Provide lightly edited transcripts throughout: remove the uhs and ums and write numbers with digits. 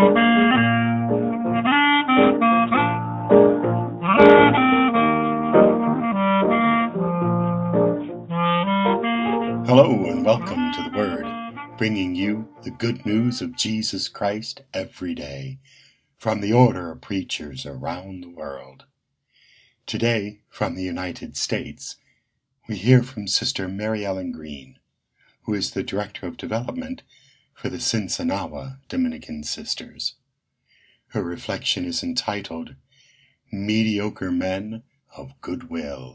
Hello and welcome to the Word, bringing you the good news of Jesus Christ every day from the order of preachers around the world. Today, from the United States, we hear from Sister Mary Ellen Green, who is the Director of Development for the Sinsinawa Dominican Sisters. Her reflection is entitled, Mediocre Men of Goodwill.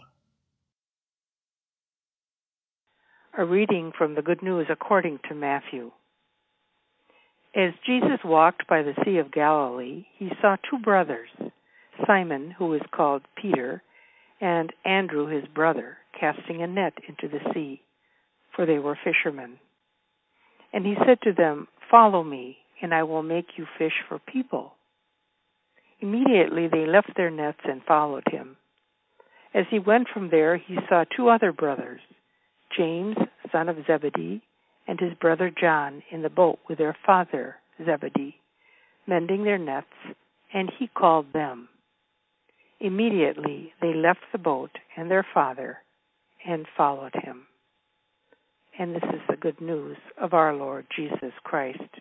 A reading from the Good News according to Matthew. As Jesus walked by the Sea of Galilee, he saw two brothers, Simon, who is called Peter, and Andrew, his brother, casting a net into the sea, for they were fishermen. And he said to them, "Follow me, and I will make you fish for people." Immediately they left their nets and followed him. As he went from there, he saw two other brothers, James, son of Zebedee, and his brother John in the boat with their father Zebedee, mending their nets, and he called them. Immediately they left the boat and their father and followed him. And this is the good news of our Lord Jesus Christ.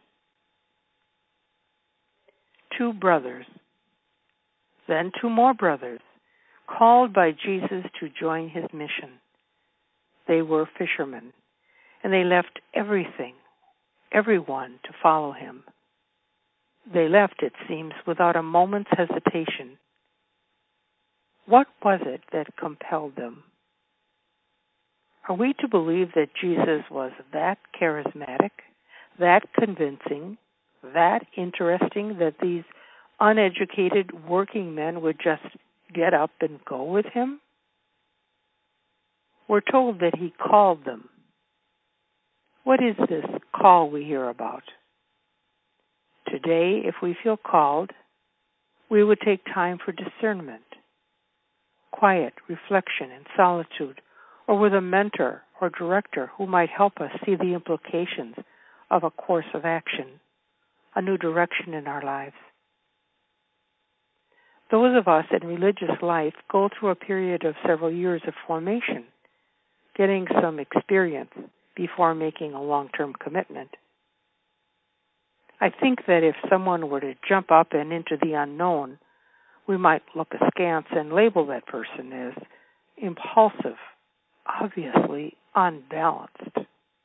Two brothers. Then two more brothers, called by Jesus to join his mission. They were fishermen, and they left everyone to follow him. They left, it seems, without a moment's hesitation. What was it that compelled them? Are we to believe that Jesus was that charismatic, that convincing, that interesting, that these uneducated working men would just get up and go with him? We're told that he called them. What is this call we hear about? Today, if we feel called, we would take time for discernment, quiet reflection and solitude, or with a mentor or director who might help us see the implications of a course of action, a new direction in our lives. Those of us in religious life go through a period of several years of formation, getting some experience before making a long-term commitment. I think that if someone were to jump up and into the unknown, we might look askance and label that person as impulsive, obviously unbalanced.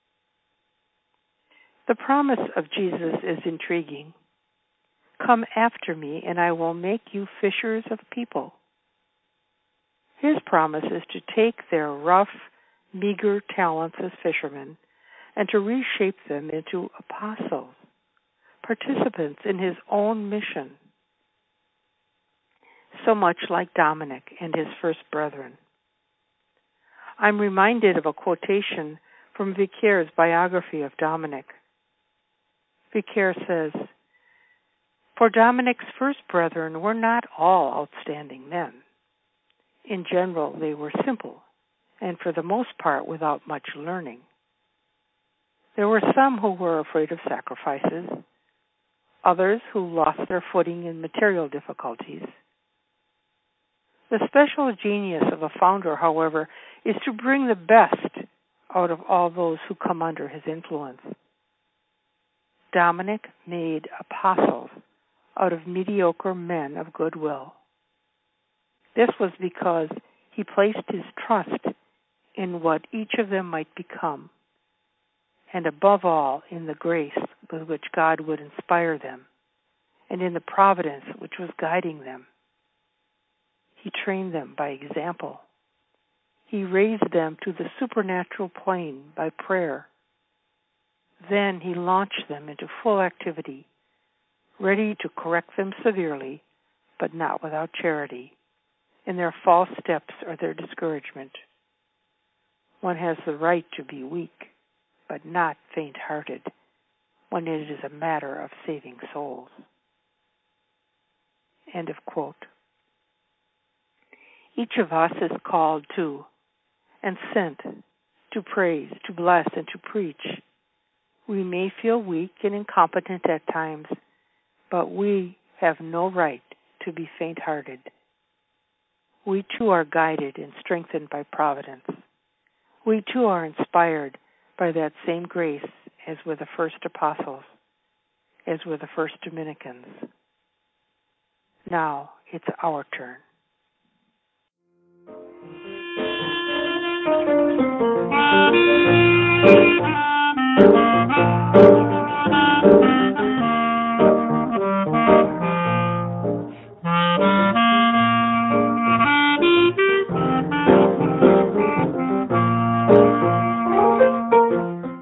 The promise of Jesus is intriguing. Come after me, and I will make you fishers of people. His promise is to take their rough, meager talents as fishermen and to reshape them into apostles, participants in his own mission, so much like Dominic and his first brethren. I'm reminded of a quotation from Vicaire's biography of Dominic. Vicaire says, "For Dominic's first brethren were not all outstanding men. In general, they were simple, and for the most part without much learning. There were some who were afraid of sacrifices, others who lost their footing in material difficulties. The special genius of a founder, however, is to bring the best out of all those who come under his influence. Dominic made apostles out of mediocre men of goodwill. This was because he placed his trust in what each of them might become, and above all in the grace with which God would inspire them, and in the providence which was guiding them. He trained them by example. He raised them to the supernatural plane by prayer. Then he launched them into full activity, ready to correct them severely, but not without charity, in their false steps or their discouragement. One has the right to be weak, but not faint-hearted, when it is a matter of saving souls." End of quote. Each of us is called to and sent to praise, to bless, and to preach. We may feel weak and incompetent at times, but we have no right to be faint-hearted. We too are guided and strengthened by providence. We too are inspired by that same grace as were the first apostles, as were the first Dominicans. Now it's our turn.